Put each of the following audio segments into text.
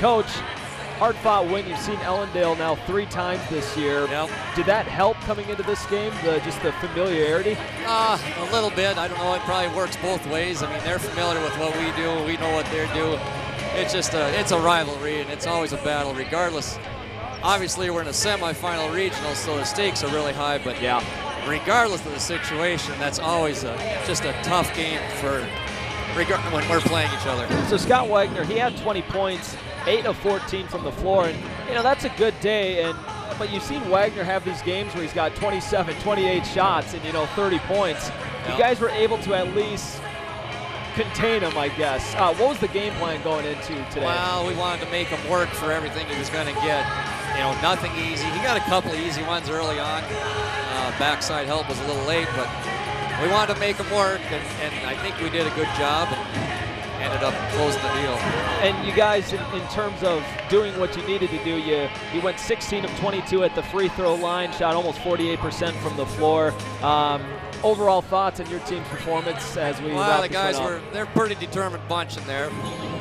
Coach, hard-fought win. You've seen Ellendale now 3 times this year. Yep. Did that help coming into this game, just the familiarity? A little bit. I don't know. It probably works both ways. I mean, they're familiar with what we do. We know what they do. It's just it's a rivalry, and it's always a battle regardless. Obviously, we're in a semifinal regional, so the stakes are really high, but Yeah. regardless of the situation, that's always just a tough game when we're playing each other. So Scott Wagner, he had 20 points, 8 of 14 from the floor, and that's a good day. But you've seen Wagner have these games where he's got 27, 28 shots and 30 points. Yep. You guys were able to at least contain him, I guess. What was the game plan going into today? Well, we wanted to make him work for everything he was going to get. Nothing easy. He got a couple of easy ones early on. Backside help was a little late, but we wanted to make him work, and I think we did a good job and ended up closing the deal. And you guys, in terms of doing what you needed to do, you went 16 of 22 at the free throw line, shot almost 48% from the floor. Overall thoughts on your team's performance as we wrap The this guys one up? they're a pretty determined bunch in there.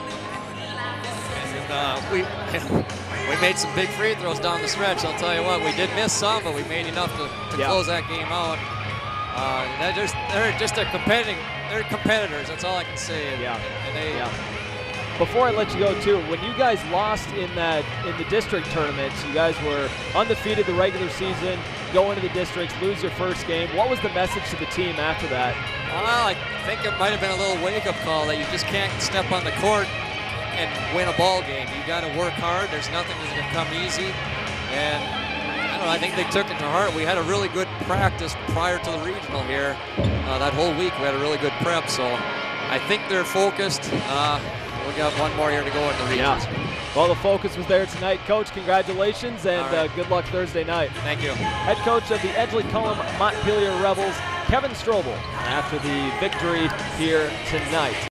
And we made some big free throws down the stretch. I'll tell you what, we did miss some, but we made enough to close that game out. They're just they're competitors. That's all I can say. Before I let you go, too, when you guys lost in the district tournaments, you guys were undefeated the regular season, go into the districts, lose your first game. What was the message to the team after that? Well, I think it might have been a little wake-up call that you just can't step on the court and win a ball game. You got to work hard. There's nothing that's going to come easy. And I don't know, I think they took it to heart. We had a really good practice prior to the regional here. That whole week we had a really good prep, so I think they're focused. We got one more year to go in the regions. Well, the focus was there tonight. Coach, congratulations, and good luck Thursday night. Thank you. Head coach of the Edgeley-Cullum Montpelier Rebels, Kevin Strobel, after the victory here tonight.